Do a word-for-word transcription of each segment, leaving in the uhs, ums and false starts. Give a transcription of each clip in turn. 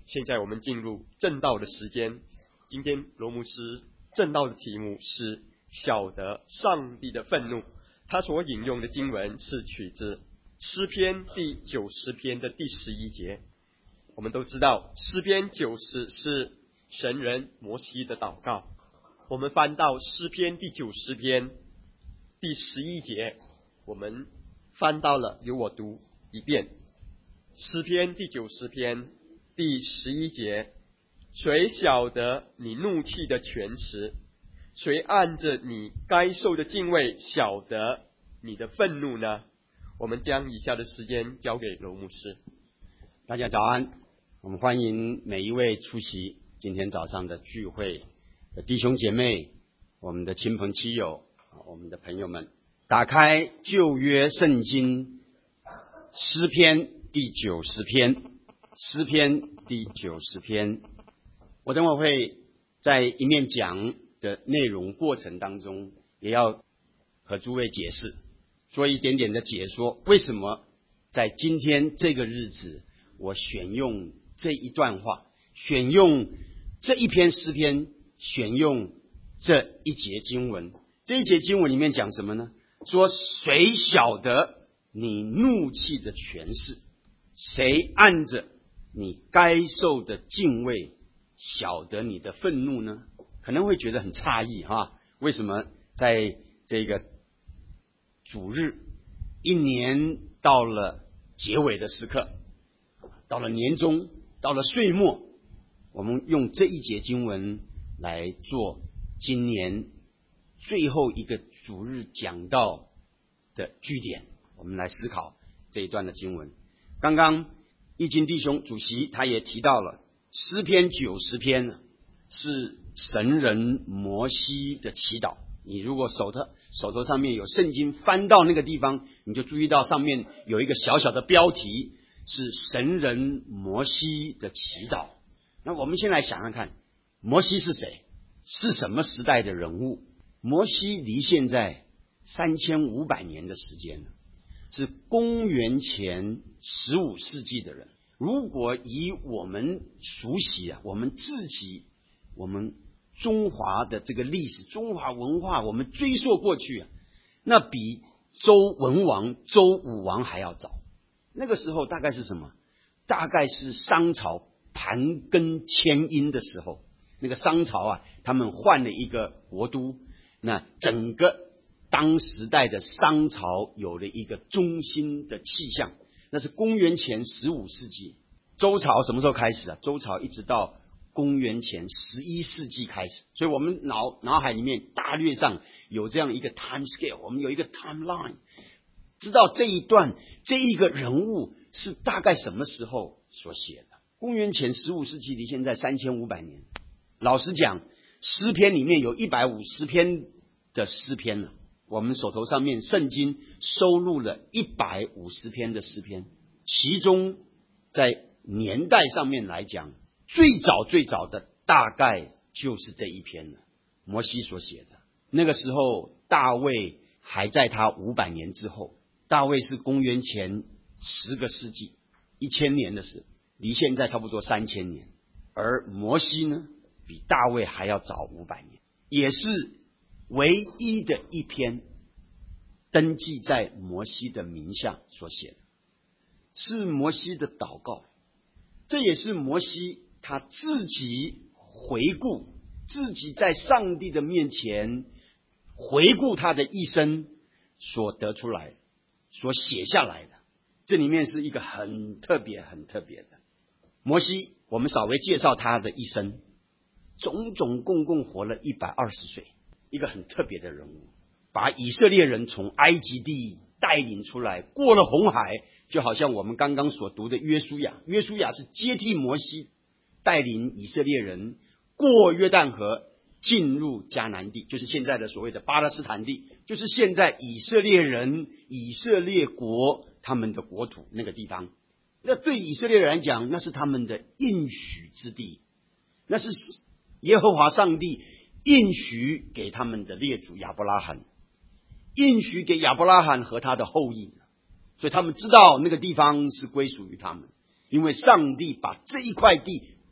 现在我们进入正道的时间。今天罗牧师正道的题目是晓得上帝的愤怒。他所引用的经文是取自诗篇第九十篇的第十一节。我们都知道诗篇九十是神人摩西的祷告。我们翻到诗篇第九十篇第十一节，我们翻到了，由我读一遍。诗篇第九十篇第十一节，谁晓得你怒气的权势？谁按着你该受的敬畏晓得你的愤怒呢？我们将以下的时间交给罗牧师。 大家早安，我们欢迎每一位出席今天早上的聚会的弟兄姐妹，我们的亲朋戚友，我们的朋友们，打开旧约圣经诗篇第九十篇，诗篇第九十篇。我等会会在一面讲的内容过程当中，也要和诸位解释，做一点点的解说，为什么在今天这个日子，我选用这一段话，选用这一篇诗篇，选用这一节经文。这一节经文里面讲什么呢？说谁晓得你怒气的权势？谁按着你该受的敬畏晓得你的愤怒呢？可能会觉得很诧异哈，为什么在这个主日，一年到了结尾的时刻，到了年终，到了岁末，我们用这一节经文来做今年最后一个主日讲道的据点，我们来思考这一段的经文。刚刚义经弟兄主席他也提到了诗篇九十篇是神人摩西的祈祷。你如果手头手头上面有圣经，翻到那个地方，你就注意到上面有一个小小的标题，是神人摩西的祈祷。那我们先来想想看，摩西是谁？是什么时代的人物？摩西离现在三千五百年的时间了，是公元前十五世纪的人。如果以我们熟悉啊，我们自己，我们中华的这个历史，中华文化，我们追溯过去啊，那比周文王、周武王还要早。那个时候大概是什么？大概是商朝盘庚迁殷的时候。那个商朝啊，他们换了一个国都，那整个当时代的商朝有了一个中心的气象。那是公元前十五世纪。周朝什么时候开始啊？周朝一直到公元前十一世纪开始。所以我们脑脑海里面大略上有这样一个 time scale， 我们有一个 timeline， 知道这一段这一个人物是大概什么时候所写的。公元前十五世纪离现在三千五百年。老实讲，诗篇里面有一百五十篇的诗篇了，我们手头上面圣经收录了一百五十篇的诗篇，其中在年代上面来讲，最早最早的大概就是这一篇了，摩西所写的。那个时候大卫还在他五百年之后，大卫是公元前十个世纪，一千年的事，离现在差不多三千年。而摩西呢，比大卫还要早五百年，也是唯一的一篇登记在摩西的名下所写的，是摩西的祷告。这也是摩西他自己回顾，自己在上帝的面前回顾他的一生所得出来，所写下来的。这里面是一个很特别很特别的摩西。我们稍微介绍他的一生，总总共共活了一百二十岁，一个很特别的人物，把以色列人从埃及地带领出来，过了红海，就好像我们刚刚所读的约书亚，约书亚是接替摩西，带领以色列人过约旦河，进入迦南地，就是现在的所谓的巴勒斯坦地，就是现在以色列人以色列国他们的国土那个地方。那对以色列人来讲，那是他们的应许之地，那是耶和华上帝应许给他们的列祖亚伯拉罕，应许给亚伯拉罕和他的后裔，所以他们知道那个地方是归属于他们，因为上帝把这一块地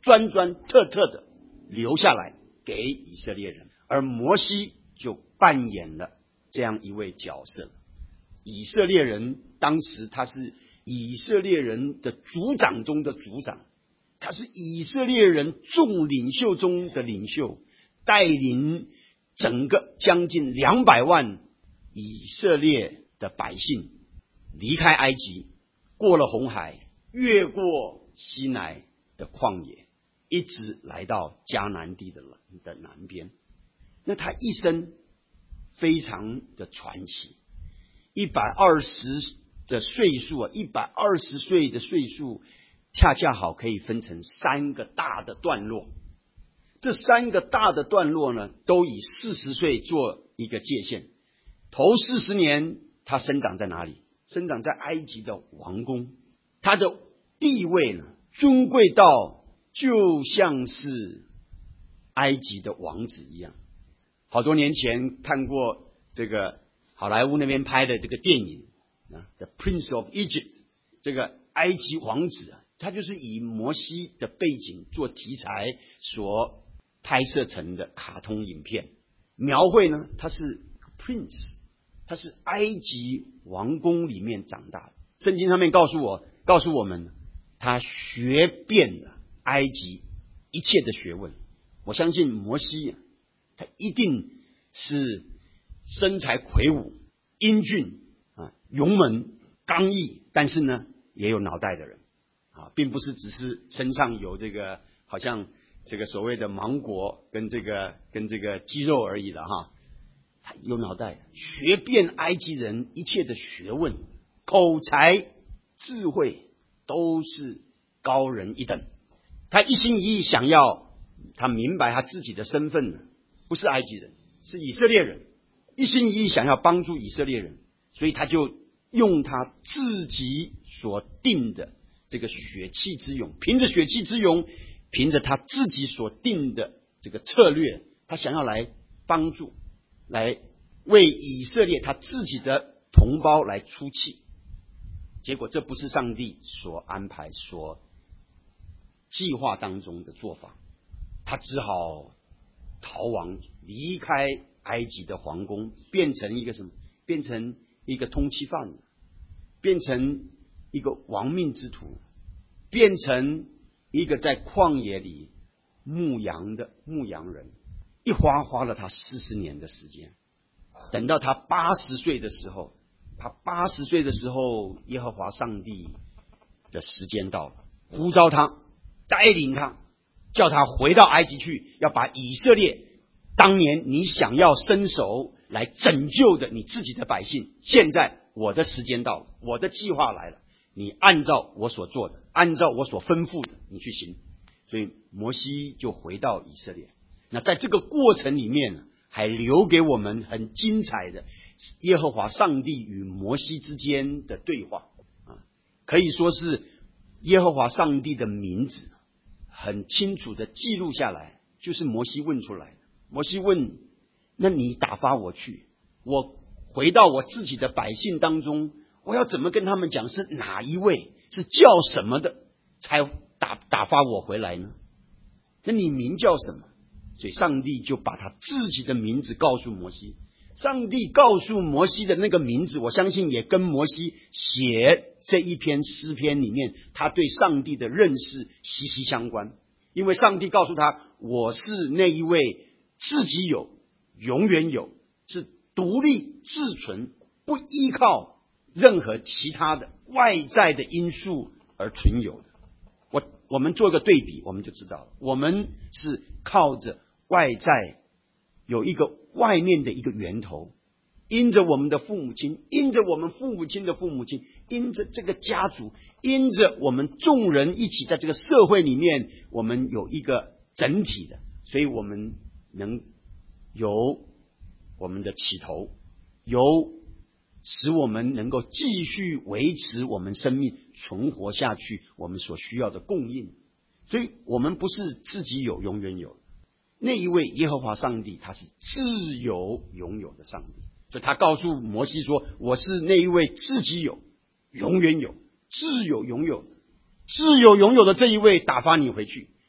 专专特特的留下来给以色列人，而摩西就扮演了这样一位角色。以色列人当时他是以色列人的族长中的族长，他是以色列人众领袖中的领袖，带领整个将近两百万以色列的百姓离开埃及，过了红海，越过西乃的旷野，一直来到迦南地的的南边。那他一生非常的传奇，一百二十的岁数啊，一百二十岁的岁数，恰恰好可以分成三个大的段落。这三个大的段落呢，都以四十岁做一个界限。头四十年，他生长在哪里？生长在埃及的王宫，他的地位呢，尊贵到就像是埃及的王子一样。好多年前看过这个好莱坞那边拍的这个电影啊，《The Prince of Egypt》，这个埃及王子啊，他就是以摩西的背景做题材所拍摄成的卡通影片，描绘呢，他是 Prince， 他是埃及王宫里面长大的。圣经上面告诉我，告诉我们，他学遍了埃及一切的学问。我相信摩西，他一定是身材魁梧、英俊啊、勇猛、刚毅，但是呢，也有脑袋的人啊，并不是只是身上有这个好像这个所谓的芒果跟这个跟这个肌肉而已了哈。他有脑袋，学遍埃及人一切的学问，口才、智慧都是高人一等。他一心一意想要，他明白他自己的身份呢，不是埃及人，是以色列人，一心一意想要帮助以色列人，所以他就用他自己所定的这个血气之勇，凭着血气之勇，凭着他自己所定的这个策略，他想要来帮助，来为以色列他自己的同胞来出气。结果这不是上帝所安排、所计划当中的做法，他只好逃亡，离开埃及的皇宫，变成一个什么？变成一个通缉犯，变成一个亡命之徒，变成一个在旷野里牧羊的牧羊人。一花花了他四十年的时间，等到他八十岁的时候，他八十岁的时候，耶和华上帝的时间到了，呼召他，带领他，叫他回到埃及去，要把以色列当年你想要伸手来拯救的你自己的百姓，现在我的时间到了，我的计划来了，你按照我所做的，按照我所吩咐的，你去行。所以摩西就回到以色列。那在这个过程里面，还留给我们很精彩的耶和华上帝与摩西之间的对话啊，可以说是耶和华上帝的名字很清楚的记录下来，就是摩西问出来的。摩西问：那你打发我去，我回到我自己的百姓当中，我要怎么跟他们讲是哪一位，是叫什么的，才打打发我回来呢？那你名叫什么？所以上帝就把他自己的名字告诉摩西。上帝告诉摩西的那个名字，我相信也跟摩西写这一篇诗篇里面他对上帝的认识息息相关。因为上帝告诉他，我是那一位自己有、永远有，是独立自存，不依靠任何其他的外在的因素而存有的。我我们做个对比，我们就知道了，我们是靠着外在有一个外面的一个源头，因着我们的父母亲，因着我们父母亲的父母亲，因着这个家族，因着我们众人一起在这个社会里面，我们有一个整体的，所以我们能有我们的起头，有使我们能够继续维持我们生命存活下去我们所需要的供应。所以我们不是自己有永远有，那一位耶和华上帝他是自有永有的上帝。所以他告诉摩西说，我是那一位自己有、永远有、自有永有、自有永有的这一位，打发你回去，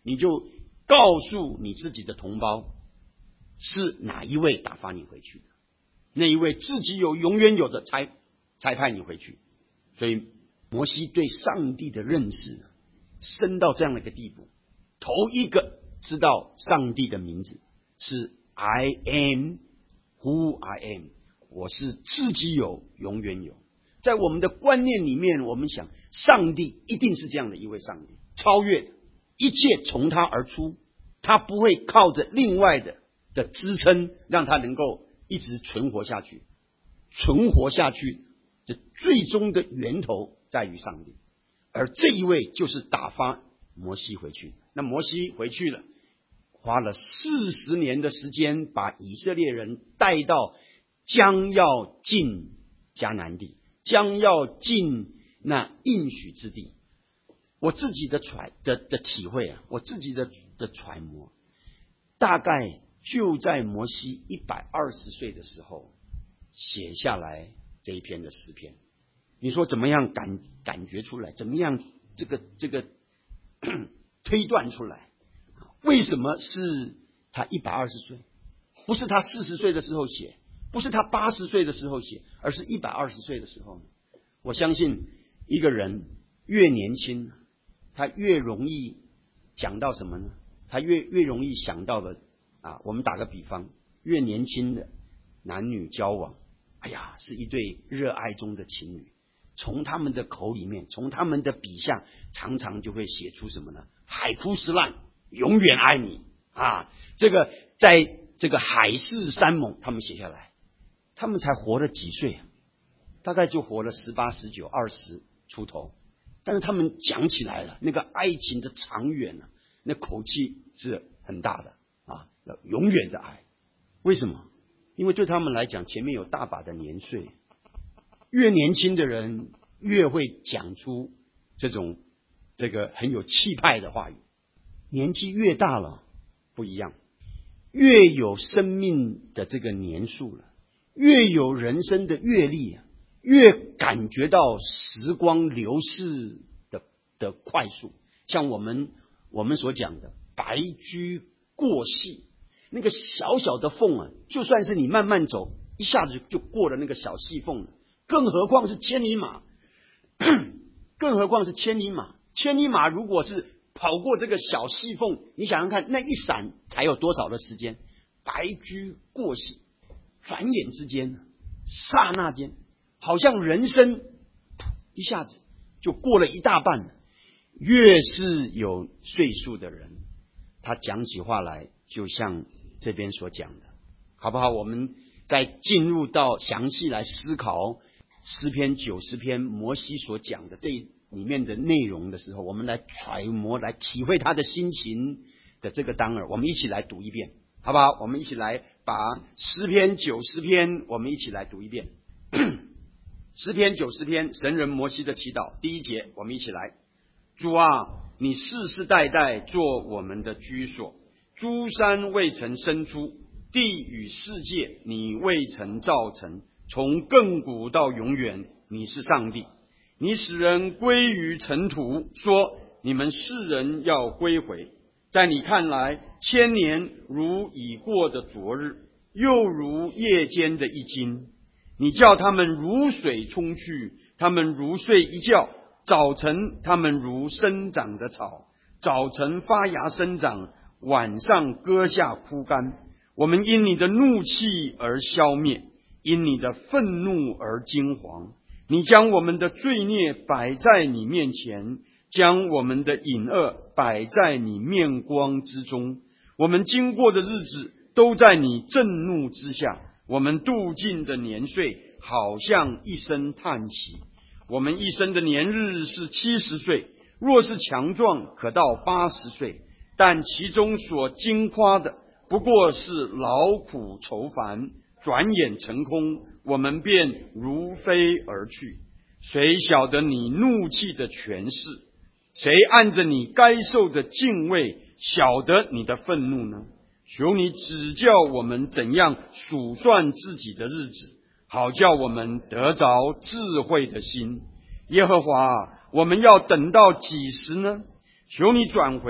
你就告诉你自己的同胞，是哪一位打发你回去的，那一位自己有永远有的才才派你回去。所以摩西对上帝的认识深到这样的一个地步，头一个知道上帝的名字是 I am who I am， 我是自己有永远有。在我们的观念里面，我们想上帝一定是这样的一位上帝，超越的一切从他而出，他不会靠着另外的的支撑让他能够一直存活下去。存活下去这最终的源头在于上帝，而这一位就是打发摩西回去。那摩西回去了，花了四十年的时间，把以色列人带到将要进迦南地，将要进那应许之地。我自己的揣的的体会啊，我自己的的揣摩，大概就在摩西一百二十岁的时候写下来这一篇的诗篇。你说怎么样感感觉出来？怎么样这个这个推断出来？为什么是他一百二十岁？不是他四十岁的时候写，不是他八十岁的时候写，而是一百二十岁的时候。我相信一个人越年轻，他越容易想到什么呢？他越越容易想到的啊，我们打个比方，越年轻的男女交往，哎呀，是一对热爱中的情侣，从他们的口里面，从他们的笔下，常常就会写出什么呢？海枯石烂，永远爱你啊！这个在这个海誓山盟，他们写下来，他们才活了几岁啊？大概就活了十八、十九、二十出头，但是他们讲起来了，那个爱情的长远啊，那口气是很大的啊，永远的爱。为什么？因为对他们来讲，前面有大把的年岁，越年轻的人越会讲出这种这个很有气派的话语，年纪越大了不一样，越有生命的这个年数了，越有人生的阅历啊，越感觉到时光流逝的的快速。像我们我们所讲的白驹过隙，那个小小的缝啊，就算是你慢慢走，一下子就过了那个小细缝了，更何况是千里马更何况是千里马千里马如果是跑过这个小细缝，你想想看，那一闪才有多少的时间？白驹过隙，转眼之间，刹那间，好像人生一下子就过了一大半了。越是有岁数的人，他讲起话来就像这边所讲的，好不好？我们在进入到详细来思考诗篇九十篇摩西所讲的这里面的内容的时候，我们来揣摩，来体会他的心情的这个当儿。我们一起来读一遍，好不好？我们一起来把诗篇九十篇我们一起来读一遍。诗篇九十篇神人摩西的祈祷，第一节，我们一起来。主啊，你世世代代做我们的居所，诸山未曾生出，地与世界你未曾造成，从亘古到永远，你是上帝。你使人归于尘土，说你们世人要归回。在你看来，千年如已过的昨日，又如夜间的一惊。你叫他们如水冲去，他们如睡一觉，早晨他们如生长的草，早晨发芽生长，晚上割下枯干。我们因你的怒气而消灭，因你的愤怒而惊惶。你将我们的罪孽摆在你面前，将我们的隐恶摆在你面光之中。我们经过的日子都在你震怒之下，我们度尽的年岁好像一声叹息。我们一生的年日是七十岁，若是强壮可到八十岁，但其中所经夸的不过是劳苦愁烦，转眼成空，我们便如飞而去。谁晓得你怒气的权势？谁按着你该受的敬畏晓得你的愤怒呢？求你指教我们怎样数算自己的日子，好叫我们得着智慧的心。耶和华，我们要等到几时呢？求你转回，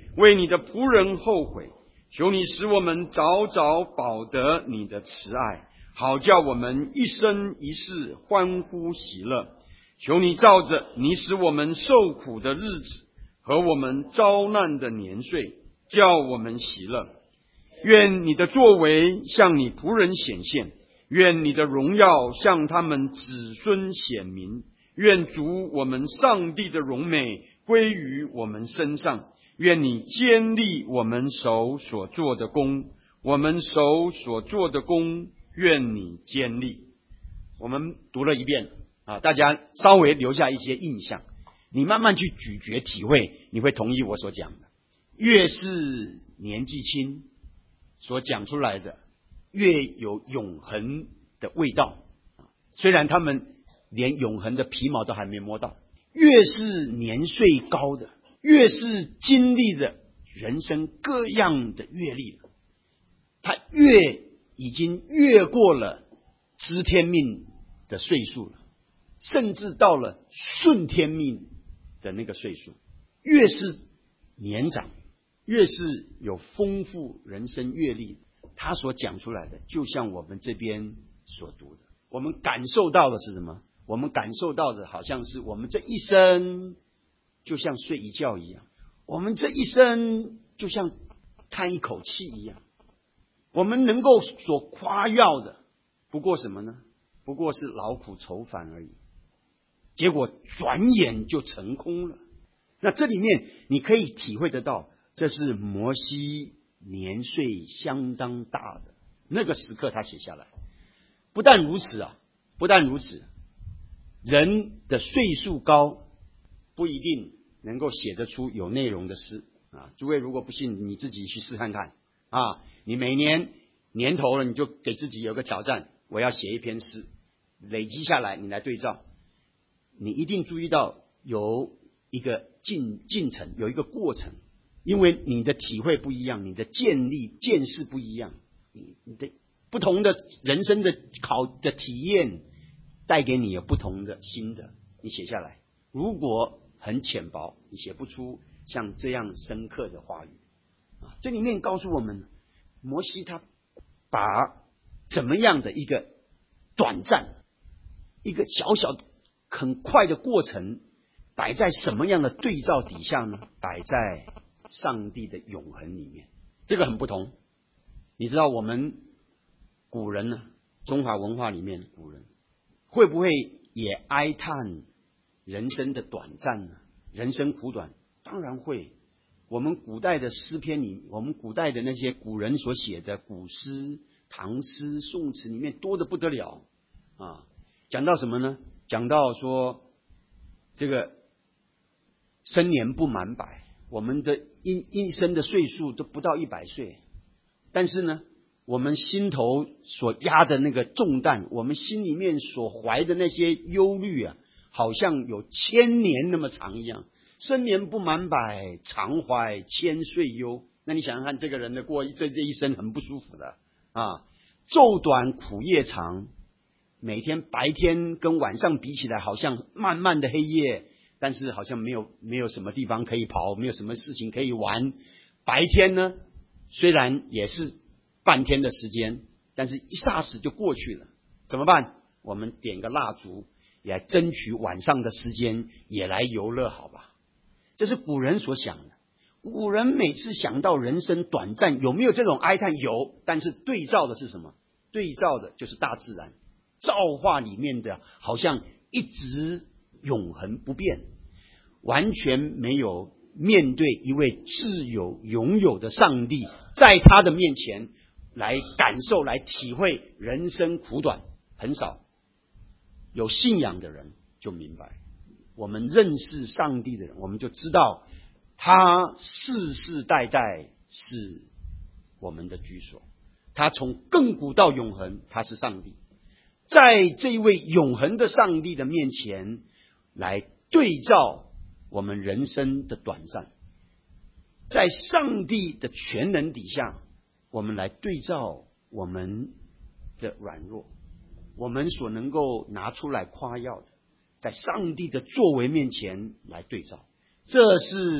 为你的仆人后悔。求你使我们早早饱得你的慈爱，好叫我们一生一世欢呼喜乐。求你照着你使我们受苦的日子和我们遭难的年岁，叫我们喜乐。愿你的作为向你仆人显现，愿你的荣耀向他们子孙显明。愿主我们上帝的荣美归于我们身上。愿你坚立我们手所做的工，我们手所做的工，愿你坚立。 我们读了一遍啊，大家稍微留下一些印象，你慢慢去咀嚼体会，你会同意我所讲的。越是年纪轻，所讲出来的越有永恒的味道，虽然他们连永恒的皮毛都还没摸到。越是年岁高的，越是经历的人生各样的阅历，他越已经越过了知天命的岁数了，甚至到了顺天命的那个岁数。越是年长，越是有丰富人生阅历，他所讲出来的就像我们这边所读的，我们感受到的是什么？我们感受到的好像是我们这一生就像睡一觉一样，我们这一生就像叹一口气一样，我们能够所夸耀的不过什么呢？不过是劳苦愁烦而已，结果转眼就成空了。那这里面你可以体会得到，这是摩西年岁相当大的那个时刻他写下来。不但如此啊，不但如此，人的岁数高不一定能够写得出有内容的诗啊！诸位如果不信，你自己去试看看啊！你每年年头了，你就给自己有个挑战，我要写一篇诗，累积下来，你来对照，你一定注意到有一个进进程，有一个过程，因为你的体会不一样，你的见力见识不一样，你的不同的人生的考的体验带给你有不同的心得，你写下来。如果很浅薄，你写不出像这样深刻的话语啊！这里面告诉我们，摩西他把怎么样的一个短暂、一个小小很快的过程，摆在什么样的对照底下呢？摆在上帝的永恒里面，这个很不同。你知道我们古人呢，中华文化里面古人会不会也哀叹人生的短暂呢？人生苦短，当然会。我们古代的诗篇里，我们古代的那些古人所写的古诗、唐诗、宋词里面多得不得了啊！讲到什么呢？讲到说这个生年不满百，我们的一一生的岁数都不到一百岁，但是呢，我们心头所压的那个重担，我们心里面所怀的那些忧虑啊，好像有千年那么长一样。生年不满百，常怀千岁忧。那你想想看，这个人的过这这一生很不舒服的啊。昼短苦夜长，每天白天跟晚上比起来，好像漫漫的黑夜，但是好像没有没有什么地方可以跑，没有什么事情可以玩。白天呢，虽然也是半天的时间，但是一霎时就过去了。怎么办？我们点个蜡烛，也来争取晚上的时间，也来游乐，好吧？这是古人所想的。古人每次想到人生短暂，有没有这种哀叹？有，但是对照的是什么？对照的就是大自然造化里面的，好像一直永恒不变，完全没有面对一位自有永有的上帝，在他的面前来感受、来体会人生苦短，很少。有信仰的人就明白，我们认识上帝的人，我们就知道他世世代代是我们的居所，他从亘古到永恒，他是上帝。在这位永恒的上帝的面前来对照我们人生的短暂，在上帝的全能底下，我们来对照我们的软弱，我们所能够拿出来夸耀的，在上帝的作为面前来对照。这是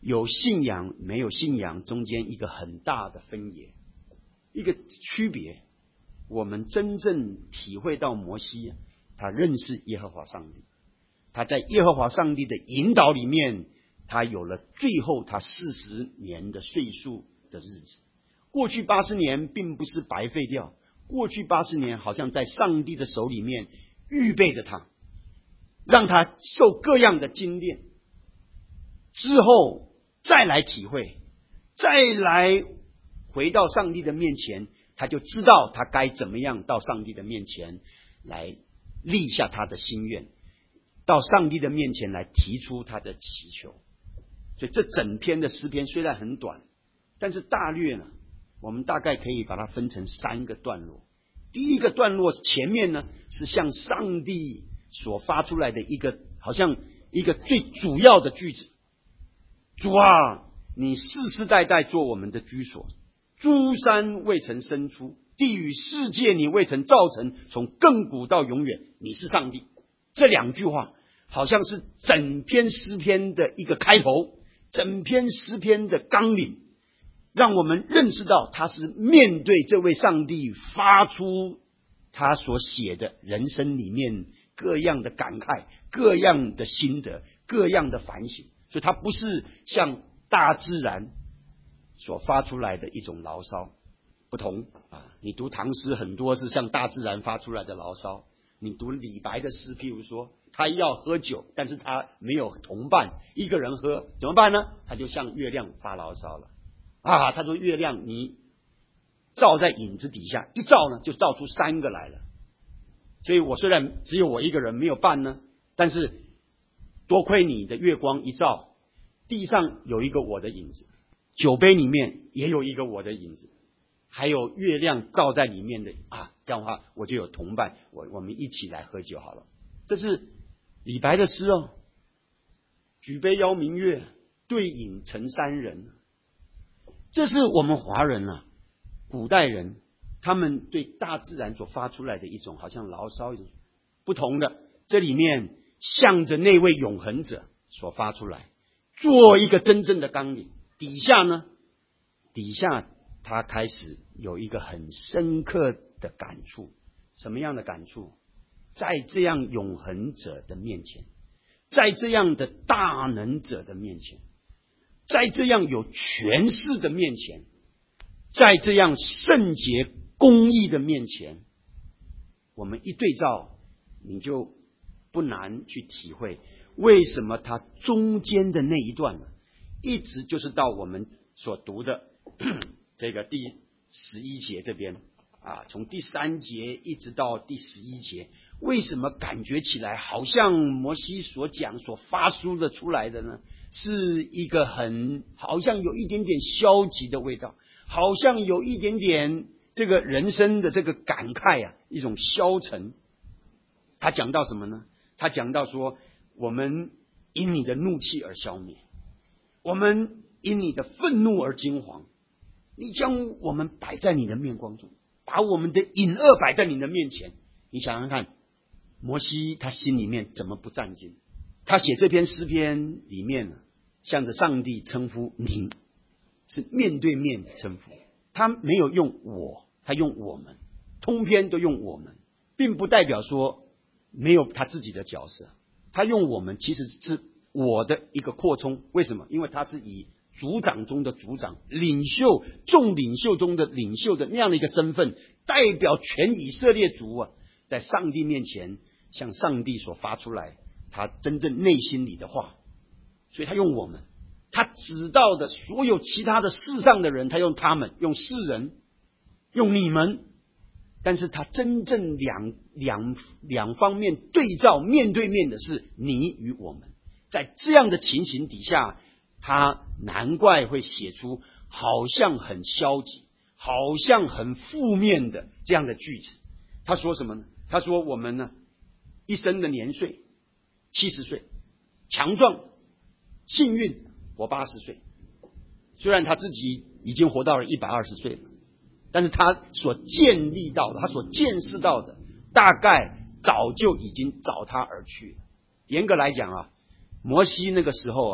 有信仰没有信仰中间一个很大的分野，一个区别。我们真正体会到摩西他认识耶和华上帝，他在耶和华上帝的引导里面，他有了最后他四十年的岁数的日子。过去八十年并不是白费掉，过去八十年好像在上帝的手里面预备着他，让他受各样的精炼，之后再来体会，再来回到上帝的面前，他就知道他该怎么样到上帝的面前来立下他的心愿，到上帝的面前来提出他的祈求。所以这整篇的诗篇虽然很短，但是大略呢，我们大概可以把它分成三个段落。第一个段落前面呢，是向上帝所发出来的一个好像一个最主要的句子：主啊，你世世代代做我们的居所，诸山未曾生出，地与世界你未曾造成，从亘古到永远，你是上帝。这两句话好像是整篇诗篇的一个开头，整篇诗篇的纲领，让我们认识到他是面对这位上帝发出他所写的人生里面各样的感慨，各样的心得，各样的反省。所以他不是像大自然所发出来的一种牢骚，不同啊！你读唐诗很多是像大自然发出来的牢骚，你读李白的诗，譬如说他要喝酒，但是他没有同伴，一个人喝怎么办呢？他就向月亮发牢骚了啊！他说月亮你照在影子底下，一照呢就照出三个来了。所以我虽然只有我一个人没有伴呢，但是多亏你的月光一照，地上有一个我的影子，酒杯里面也有一个我的影子，还有月亮照在里面的啊，这样的话我就有同伴，我我们一起来喝酒好了。这是李白的诗哦，举杯邀明月，对影成三人。这是我们华人啊，古代人他们对大自然所发出来的一种好像牢骚，一种不同的，这里面向着那位永恒者所发出来，做一个真正的纲领。底下呢，底下他开始有一个很深刻的感触。什么样的感触？在这样永恒者的面前，在这样的大能者的面前，在这样有权势的面前，在这样圣洁公义的面前，我们一对照，你就不难去体会为什么他中间的那一段呢，一直就是到我们所读的这个第十一节这边啊，从第三节一直到第十一节，为什么感觉起来好像摩西所讲所发出的出来的呢，是一个很好像有一点点消极的味道，好像有一点点这个人生的这个感慨啊，一种消沉。他讲到什么呢？他讲到说，我们因你的怒气而消灭，我们因你的愤怒而惊惶，你将我们摆在你的面光中，把我们的隐恶摆在你的面前。你想想看，摩西他心里面怎么不战惊？他写这篇诗篇里面向着上帝称呼你，是面对面称呼，他没有用我，他用我们，通篇都用我们，并不代表说没有他自己的角色，他用我们其实是我的一个扩充。为什么？因为他是以族长中的族长，领袖众领袖中的领袖的那样的一个身份，代表全以色列族啊，在上帝面前向上帝所发出来他真正内心里的话。所以他用我们，他指到的所有其他的世上的人，他用他们，用世人，用你们，但是他真正两两两方面对照面对面的是你与我们。在这样的情形底下，他难怪会写出好像很消极，好像很负面的这样的句子。他说什么呢？他说我们呢，一生的年岁七十岁，强壮幸运活八十岁。虽然他自己已经活到了一百二十岁了，但是他所建立到的，他所见识到的，大概早就已经找他而去了。严格来讲啊，摩西那个时候啊，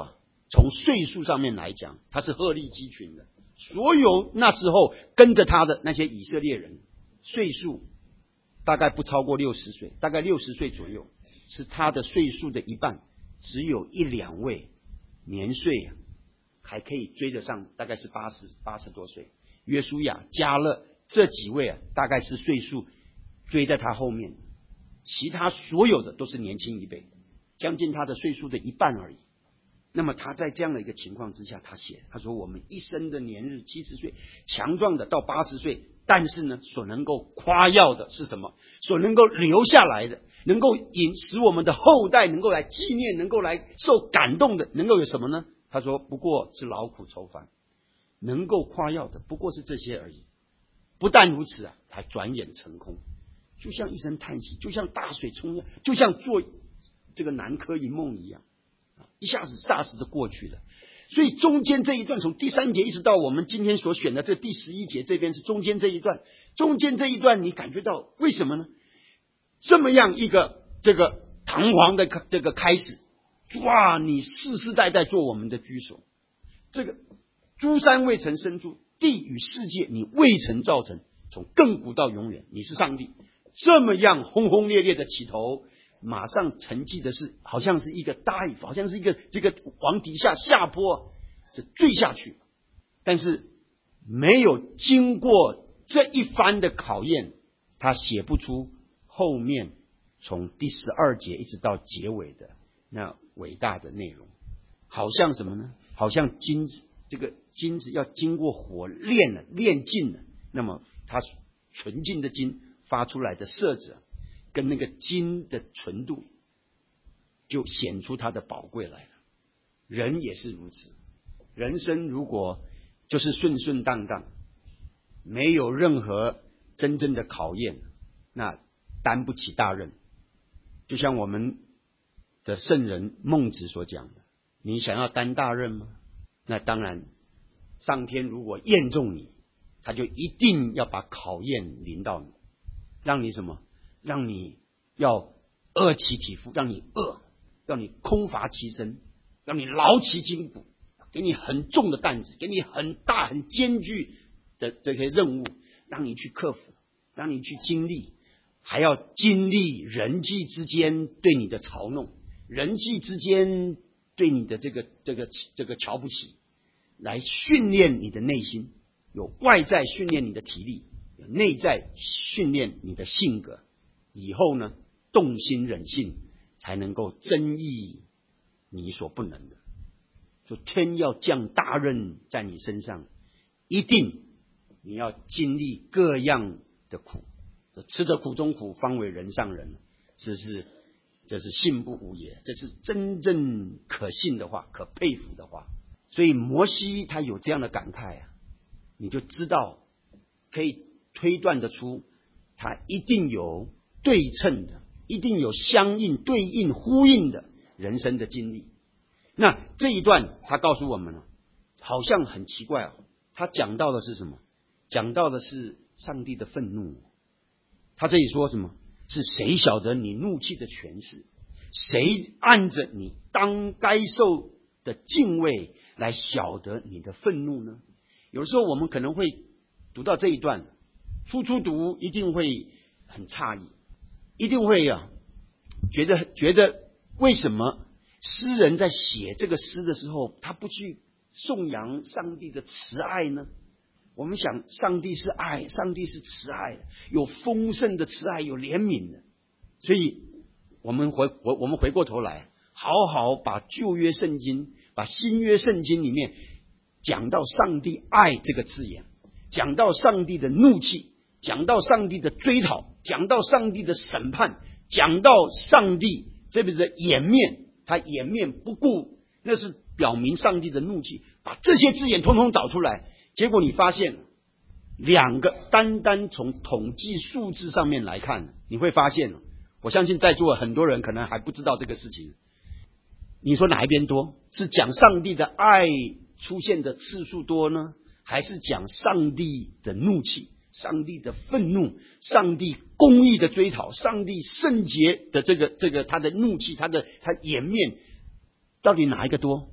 从岁数上面来讲，他是鹤立鸡群的。所有那时候跟着他的那些以色列人，岁数大概不超过六十岁，大概六十岁左右，是他的岁数的一半。只有一两位年岁还可以追得上，大概是八十八十多岁。约书亚、迦勒这几位啊，大概是岁数追在他后面，其他所有的都是年轻一辈，将近他的岁数的一半而已。那么他在这样的一个情况之下，他写，他说我们一生的年日七十岁，强壮的到八十岁，但是呢，所能够夸耀的是什么？所能够留下来的，能够引使我们的后代能够来纪念，能够来受感动的，能够有什么呢？他说不过是劳苦愁烦，能够夸耀的不过是这些而已。不但如此啊，还转眼成空，就像一声叹息，就像大水冲，就像做这个南柯一梦一样，一下子霎时的过去了。所以中间这一段，从第三节一直到我们今天所选的这第十一节，这边是中间这一段。中间这一段你感觉到为什么呢？这么样一个这个堂皇的这个开始，哇！你世世代代做我们的居所，这个诸山未曾生出，地与世界你未曾造成，从亘古到永远，你是上帝。这么样轰轰烈烈的起头，马上承继的是，好像是一个 dive， 好像是一个这个往底下下坡，这坠下去。但是没有经过这一番的考验，他写不出后面从第十二节一直到结尾的那伟大的内容。好像什么呢？好像金子，这个金子要经过火炼了，炼尽了，那么它纯净的金发出来的色泽，跟那个金的纯度，就显出它的宝贵来了。人也是如此，人生如果就是顺顺当当，没有任何真正的考验，那担不起大任。就像我们的圣人孟子所讲的，你想要担大任吗？那当然，上天如果验中你，他就一定要把考验临到你，让你什么？让你要饿其体肤，让你饿，让你空乏其身，让你劳其筋骨，给你很重的担子，给你很大很艰巨的这些任务，让你去克服，让你去经历，还要经历人际之间对你的嘲弄，人际之间对你的这个这个这个瞧不起，来训练你的内心。有外在训练你的体力，有内在训练你的性格。以后呢，动心忍性，才能够增益你所不能的。说天要降大任在你身上，一定你要经历各样的苦，吃得苦中苦，方为人上人。这是这是信不无也，这是真正可信的话，可佩服的话。所以摩西他有这样的感慨啊，你就知道，可以推断得出，他一定有对称的，一定有相应、对应、呼应的人生的经历。那这一段他告诉我们了，好像很奇怪啊，他讲到的是什么？讲到的是上帝的愤怒。他这里说什么？是谁晓得你怒气的权势？谁按着你当该受的敬畏来晓得你的愤怒呢？有时候我们可能会读到这一段，初初读一定会很诧异，一定会啊，觉得觉得为什么诗人在写这个诗的时候，他不去颂扬上帝的慈爱呢？我们想，上帝是爱，上帝是慈爱的，有丰盛的慈爱，有怜悯的。所以我们回我我们回过头来，好好把旧约圣经，把新约圣经里面讲到上帝爱这个字眼，讲到上帝的怒气，讲到上帝的追讨，讲到上帝的审判，讲到上帝这边的掩面，他掩面不顾，那是表明上帝的怒气。把这些字眼统统找出来，结果你发现两个，单单从统计数字上面来看，你会发现，我相信在座很多人可能还不知道这个事情。你说哪一边多？是讲上帝的爱出现的次数多呢，还是讲上帝的怒气、上帝的愤怒、上帝公义的追讨、上帝圣洁的这个这个他的怒气、他的他掩面，到底哪一个多？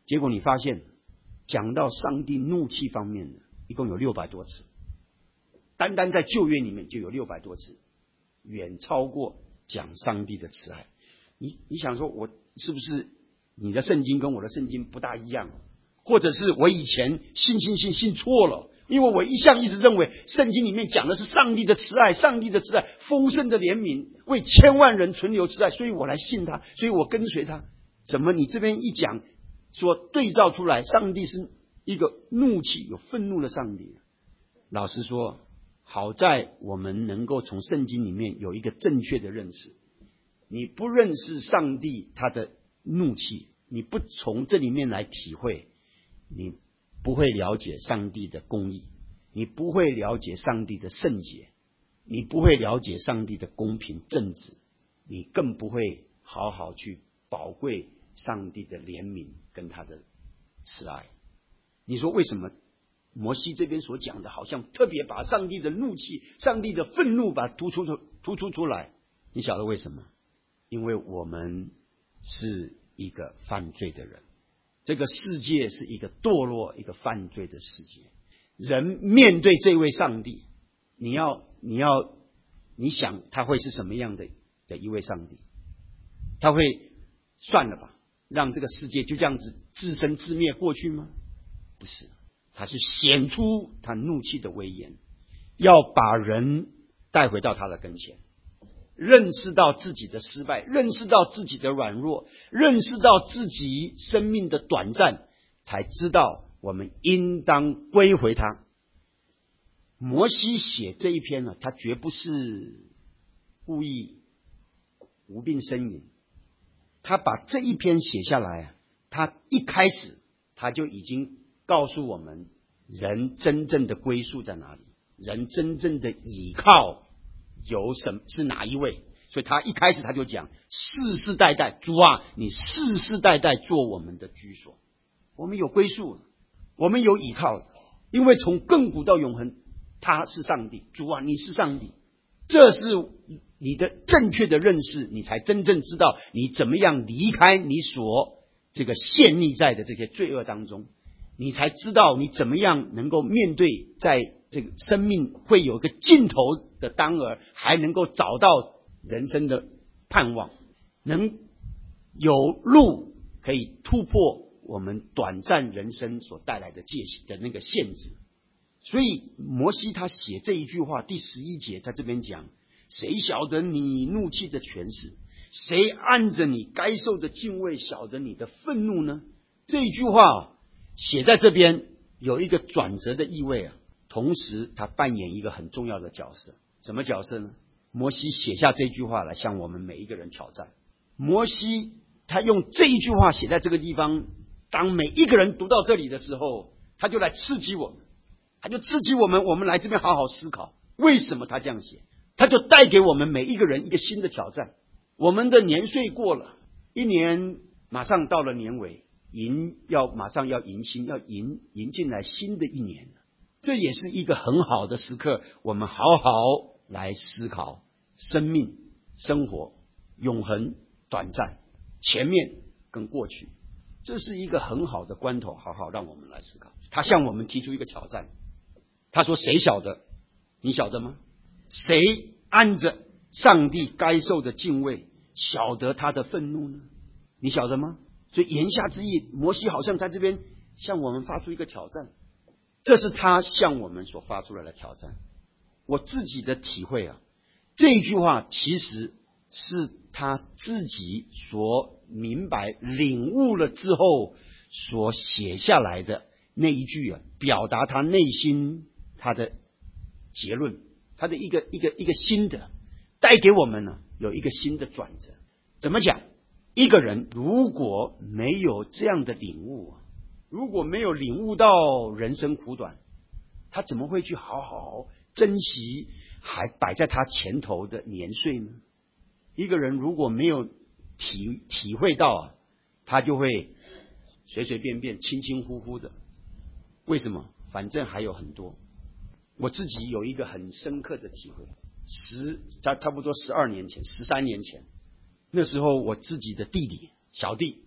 结果你发现讲到上帝怒气方面的，一共有六百多次，单单在旧约里面就有六百多次，远超过讲上帝的慈爱。你你想说，我是不是你的圣经跟我的圣经不大一样？或者是我以前信信信信错了？因为我一向一直认为圣经里面讲的是上帝的慈爱，上帝的慈爱，丰盛的怜悯，为千万人存留慈爱，所以我来信他，所以我跟随他。怎么你这边一讲说对照出来，上帝是一个怒气有愤怒的上帝？老实说，好在我们能够从圣经里面有一个正确的认识。你不认识上帝他的怒气，你不从这里面来体会，你不会了解上帝的公义，你不会了解上帝的圣洁，你不会了解上帝的公平正直，你更不会好好去宝贵上帝的怜悯跟他的慈爱。你说为什么摩西这边所讲的好像特别把上帝的怒气，上帝的愤怒把它突出突出出来？你晓得为什么？因为我们是一个犯罪的人，这个世界是一个堕落一个犯罪的世界。人面对这位上帝，你要你要你想他会是什么样的的一位上帝？他会算了吧，让这个世界就这样子自生自灭过去吗？不是，他是显出他怒气的威严，要把人带回到他的跟前，认识到自己的失败，认识到自己的软弱，认识到自己生命的短暂，才知道我们应当归回他。摩西写这一篇呢，他绝不是故意无病呻吟，他把这一篇写下来，他一开始他就已经告诉我们人真正的归宿在哪里，人真正的倚靠有什么是哪一位。所以他一开始他就讲世世代代，主啊，你世世代代做我们的居所，我们有归宿，我们有倚靠，因为从亘古到永恒他是上帝，主啊，你是上帝。这是你的正确的认识，你才真正知道你怎么样离开你所这个陷溺在的这些罪恶当中，你才知道你怎么样能够面对在这个生命会有个尽头的当儿，还能够找到人生的盼望，能有路可以突破我们短暂人生所带来的界限的那个限制。所以摩西他写这一句话第十一节在这边讲，谁晓得你怒气的权势？谁按着你该受的敬畏晓得你的愤怒呢？这一句话写在这边有一个转折的意味啊，同时他扮演一个很重要的角色。什么角色呢？摩西写下这句话来向我们每一个人挑战。摩西他用这一句话写在这个地方，当每一个人读到这里的时候，他就来刺激我们，他就刺激我们，我们来这边好好思考为什么他这样写。他就带给我们每一个人一个新的挑战。我们的年岁过了，一年马上到了年尾，迎要马上要迎新，要迎迎进来新的一年，这也是一个很好的时刻，我们好好来思考生命、生活、永恒、短暂，前面跟过去，这是一个很好的关头，好好让我们来思考。他向我们提出一个挑战，他说：“谁晓得？你晓得吗？谁按着上帝该受的敬畏，晓得他的愤怒呢？你晓得吗？”所以言下之意，摩西好像在这边向我们发出一个挑战，这是他向我们所发出来的挑战。我自己的体会啊，这一句话其实是他自己所明白领悟了之后所写下来的那一句啊，表达他内心他的结论，他的一个一个一个心得，带给我们呢有一个新的转折。怎么讲？一个人如果没有这样的领悟，如果没有领悟到人生苦短，他怎么会去好好珍惜还摆在他前头的年岁呢？一个人如果没有体体会到啊，他就会随随便便轻轻忽忽的。为什么？反正还有很多。我自己有一个很深刻的体会，十差差不多十二年前，十三年前，那时候我自己的弟弟小弟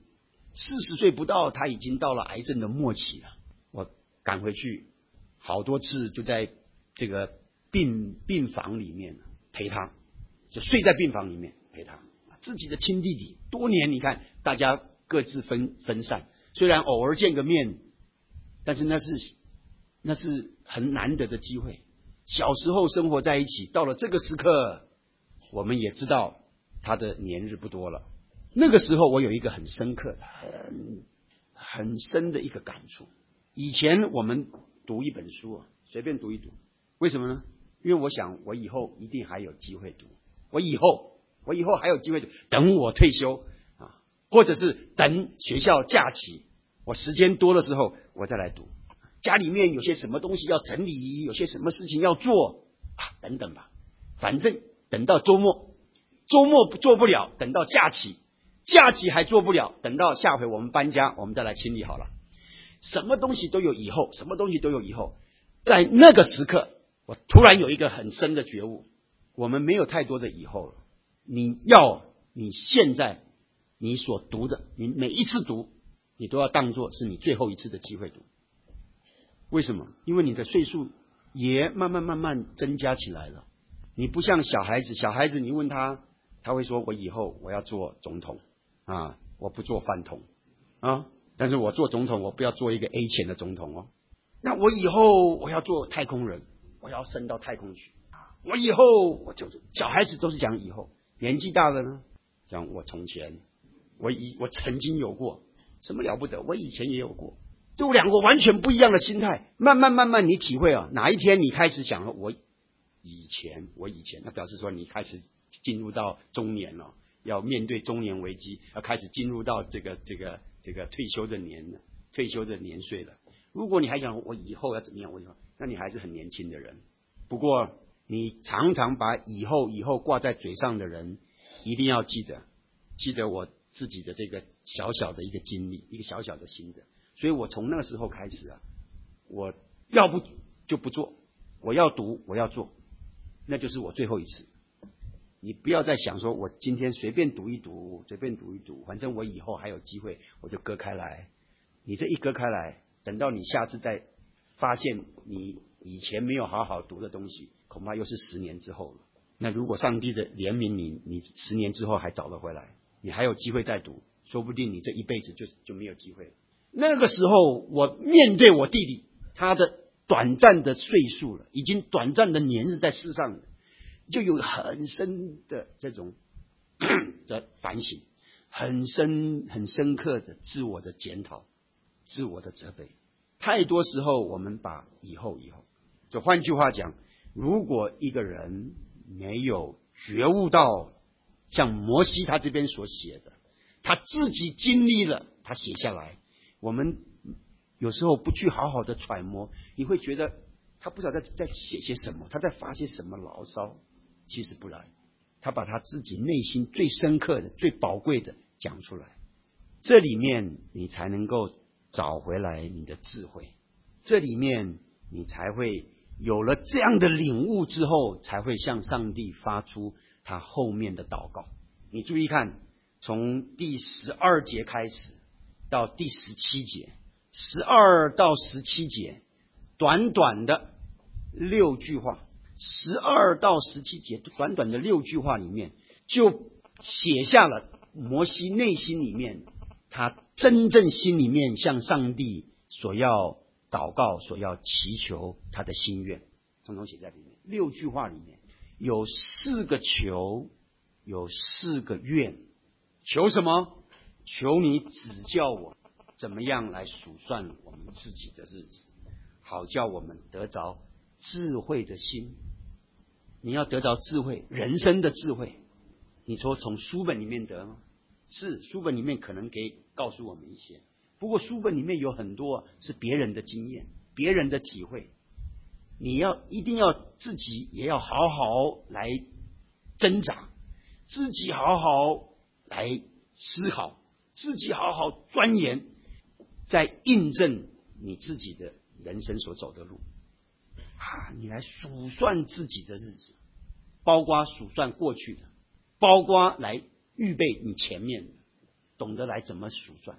四十岁不到，他已经到了癌症的末期了。我赶回去好多次，就在这个病病房里面陪他，就睡在病房里面陪他。自己的亲弟弟，多年你看大家各自分分散，虽然偶尔见个面，但是那是那是很难得的机会。小时候生活在一起，到了这个时刻，我们也知道他的年日不多了。那个时候我有一个很深刻的很很深的一个感触。以前我们读一本书随便读一读，为什么呢？因为我想我以后一定还有机会读，我以后我以后还有机会读，等我退休啊，或者是等学校假期我时间多的时候我再来读。家里面有些什么东西要整理，有些什么事情要做啊，等等吧，反正等到周末，周末做不了，等到假期，假期还做不了，等到下回我们搬家我们再来清理好了。什么东西都有以后，什么东西都有以后。在那个时刻我突然有一个很深的觉悟，我们没有太多的以后了。你要你现在你所读的，你每一次读你都要当作是你最后一次的机会读。为什么？因为你的岁数也慢慢慢慢增加起来了。你不像小孩子，小孩子你问他，他会说我以后我要做总统啊，我不做饭桶啊，但是我做总统我不要做一个 A 钱的总统哦。那我以后我要做太空人，我要升到太空去。我以后我就小孩子都是讲以后，年纪大了呢，讲我从前，我以我曾经有过什么了不得，我以前也有过，就两个完全不一样的心态。慢慢慢慢你体会啊，哪一天你开始想了我以前，我以前，那表示说你开始进入到中年了，要面对中年危机，要开始进入到这个这个这个退休的年了，退休的年岁了。如果你还想我以后要怎么样，我以后，那你还是很年轻的人。不过你常常把以后以后挂在嘴上的人，一定要记得，记得我自己的这个小小的一个经历，一个小小的心得。所以我从那个时候开始啊，我要不就不做，我要读，我要做，那就是我最后一次。你不要再想说我今天随便读一读，随便读一读，反正我以后还有机会，我就割开来。你这一割开来，等到你下次再发现你以前没有好好读的东西，恐怕又是十年之后了。那如果上帝的怜悯你，你十年之后还找得回来，你还有机会再读，说不定你这一辈子就就没有机会了。那个时候我面对我弟弟，他的短暂的岁数了，已经短暂的年日在世上了，就有很深的这种的反省，很深很深刻的自我的检讨，自我的责备。太多时候我们把以后以后，就换句话讲，如果一个人没有觉悟到像摩西他这边所写的，他自己经历了，他写下来，我们有时候不去好好的揣摩，你会觉得他不知道在在写些什么，他在发些什么牢骚。其实不然，他把他自己内心最深刻的最宝贵的讲出来，这里面你才能够找回来你的智慧，这里面你才会有了这样的领悟之后，才会向上帝发出他后面的祷告。你注意看，从第十二节开始到第十七节，十二到十七节短短的六句话，十二到十七节短短的六句话里面，就写下了摩西内心里面他真正心里面向上帝所要祷告，所要祈求他的心愿，统统写在里面。六句话里面有四个求，有四个愿。求什么？求你指教我怎么样来数算我们自己的日子，好叫我们得着智慧的心。你要得着智慧，人生的智慧，你说从书本里面得吗？是，书本里面可能给告诉我们一些，不过书本里面有很多是别人的经验，别人的体会。你要一定要自己也要好好来挣扎，自己好好来思考，自己好好钻研，在印证你自己的人生所走的路啊！你来数算自己的日子，包括数算过去的，包括来预备你前面的，懂得来怎么数算。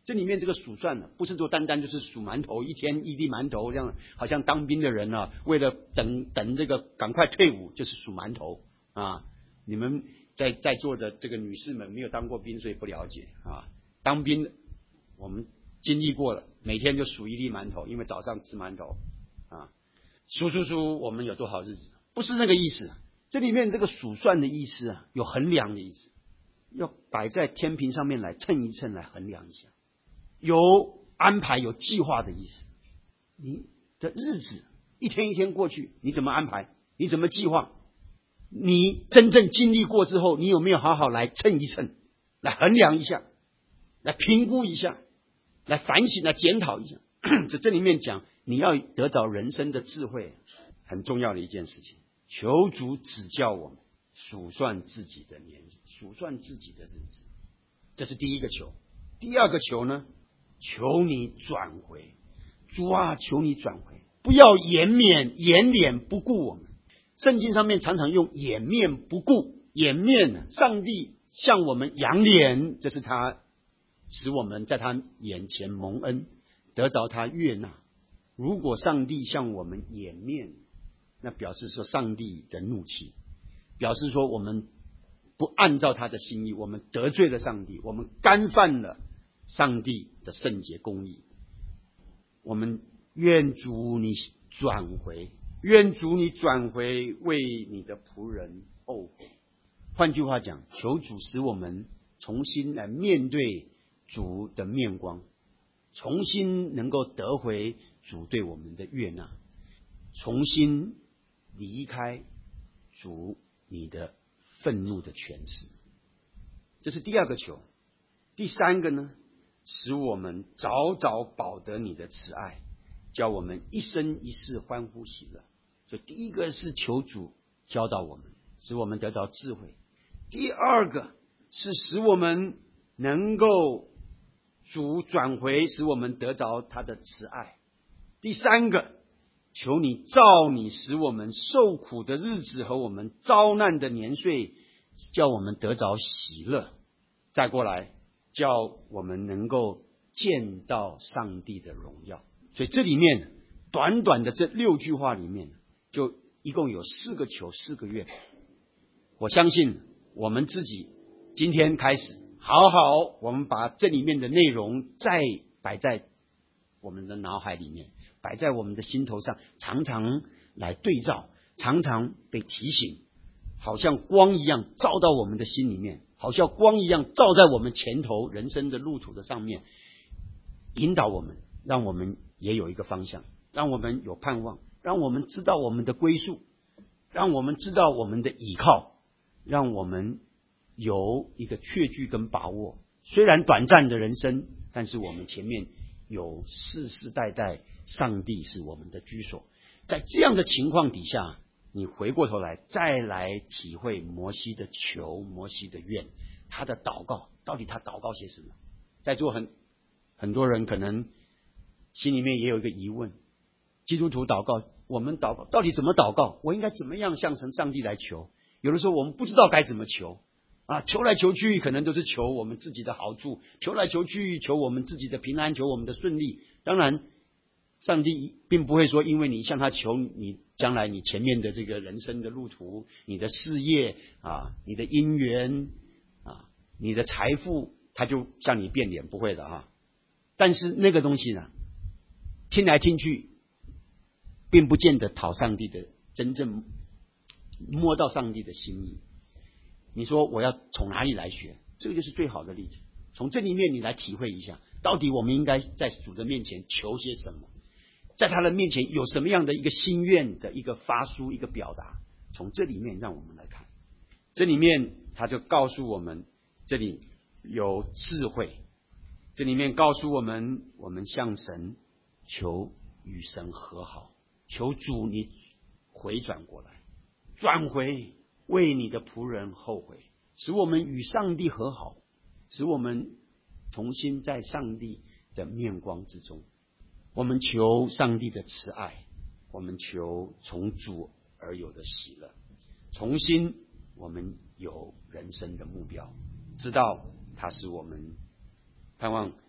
这里面这个数算呢，不是说单单就是数馒头，一天一粒馒头，这样好像当兵的人啊，为了等等这个赶快退伍，就是数馒头啊。你们在在座的这个女士们没有当过兵，所以不了解啊。当兵我们经历过了，每天就数一粒馒头，因为早上吃馒头啊。数数数，我们有多少日子？不是那个意思。这里面这个数算的意思啊，有衡量的意思，要摆在天平上面来称一称，来衡量一下。有安排、有计划的意思。你的日子一天一天过去，你怎么安排？你怎么计划？你真正经历过之后，你有没有好好来称一称，来衡量一下，来评估一下，来反省、来检讨一下？这这里面讲，你要得着人生的智慧，很重要的一件事情。求主指教我们数算自己的年日，数算自己的日子，这是第一个求。第二个求呢？求你转回，主啊，求你转回，不要掩面掩脸不顾我们。圣经上面常常用掩面不顾，掩面，上帝向我们扬脸，这是他使我们在他眼前蒙恩，得着他悦纳。如果上帝向我们掩面，那表示说上帝的怒气，表示说我们不按照他的心意，我们得罪了上帝，我们干犯了上帝的圣洁公义。我们愿主你转回，愿主你转回，为你的仆人后悔。换句话讲，求主使我们重新来面对主的面光，重新能够得回主对我们的悦纳，重新离开主你的愤怒的权势。这是第二个求。第三个呢，使我们早早保得你的慈爱，叫我们一生一世欢呼喜乐。所以第一个是求主教导我们，使我们得到智慧。第二个是使我们能够主转回，使我们得着他的慈爱。第三个，求你照你使我们受苦的日子和我们遭难的年岁，叫我们得着喜乐。再过来，叫我们能够见到上帝的荣耀。所以这里面短短的这六句话里面，就一共有四个求，四个愿。我相信我们自己今天开始好好，我们把这里面的内容再摆在我们的脑海里面，摆在我们的心头上，常常来对照，常常被提醒，好像光一样照到我们的心里面，好像光一样照在我们前头人生的路途的上面，引导我们，让我们也有一个方向，让我们有盼望，让我们知道我们的归宿，让我们知道我们的倚靠，让我们有一个确据跟把握。虽然短暂的人生，但是我们前面有世世代代上帝是我们的居所。在这样的情况底下，你回过头来再来体会摩西的求，摩西的愿，他的祷告，到底他祷告些什么？在座很很多人可能心里面也有一个疑问，基督徒祷告，我们祷告到底怎么祷告？我应该怎么样向神上帝来求？有的时候我们不知道该怎么求啊，求来求去可能都是求我们自己的好处，求来求去求我们自己的平安，求我们的顺利。当然上帝并不会说因为你向他求，你将来你前面的这个人生的路途，你的事业啊，你的姻缘啊，你的财富，他就向你变脸，不会的啊。但是那个东西呢，听来听去并不见得讨上帝的真正摸到上帝的心意。你说我要从哪里来学？这个就是最好的例子。从这里面你来体会一下，到底我们应该在主的面前求些什么，在他的面前有什么样的一个心愿的一个发书，一个表达。从这里面让我们来看，这里面他就告诉我们，这里有智慧，这里面告诉我们，我们向神求与神和好，求主你回转过来，转回，为你的仆人后悔，使我们与上帝和好，使我们重新在上帝的面光之中。我们求上帝的慈爱，我们求从主而有的喜乐，重新我们有人生的目标，知道他是我们盼望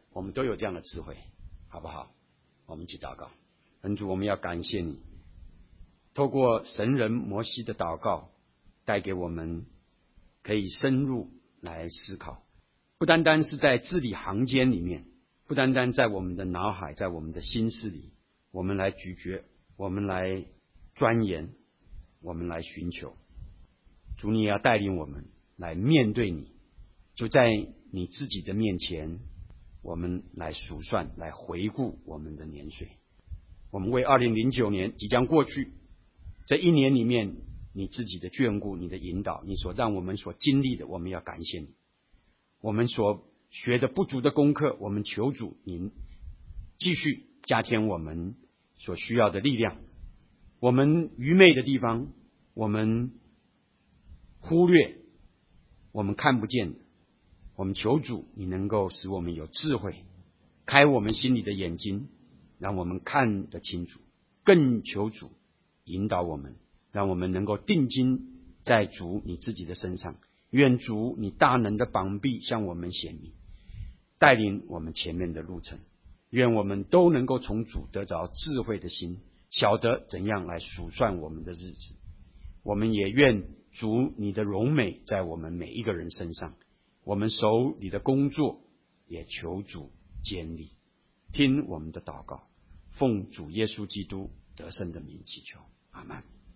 我们都有这样的智慧，好不好？我们一起祷告。恩主，我们要感谢你，透过神人摩西的祷告，带给我们可以深入来思考，不单单是在字里行间里面，不单单在我们的脑海，在我们的心思里，我们来咀嚼，我们来钻研，我们来寻求。主，你也要带领我们来面对你，就在你自己的面前，我们来数算，来回顾我们的年岁。我们为二零零九年即将过去这一年里面，你自己的眷顾，你的引导，你所让我们所经历的，我们要感谢你。我们所学的不足的功课，我们求主您继续加添我们所需要的力量。我们愚昧的地方，我们忽略，我们看不见，我们求主你能够使我们有智慧，开我们心里的眼睛，让我们看得清楚，更求主引导我们，让我们能够定睛在主你自己的身上。愿主你大能的膀臂向我们显明，带领我们前面的路程。愿我们都能够从主得着智慧的心，晓得怎样来数算我们的日子。我们也愿主你的荣美在我们每一个人身上，我们手里的工作也求主坚立。听我们的祷告，奉主耶稣基督得胜的名祈求，阿们。